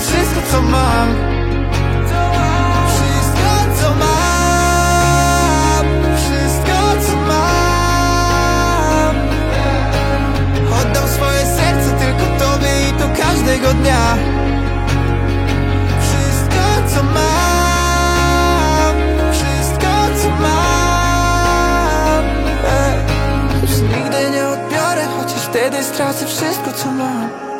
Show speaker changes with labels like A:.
A: wszystko co mam. Wszystko co mam, wszystko co mam. Oddam swoje serce tylko tobie i to każdego dnia. Wszystko co mam, wszystko co mam. Już nigdy nie odbiorę, chociaż wtedy stracę wszystko co mam.